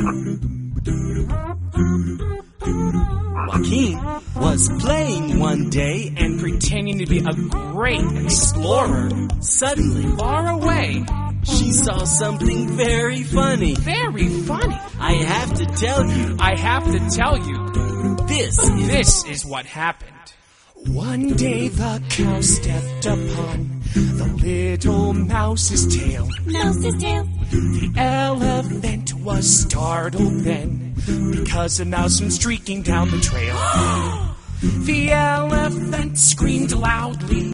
Joaquin was playing one day and pretending to be a great explorer. Suddenly, Far away. she saw something very funny. Very funny. I have to tell you, I have to tell you, this is what happened. One day the cow stepped upon the little mouse's tail. Mouse's tail. The elephant was startled then, because a mouse went streaking down the trail. The elephant screamed loudly.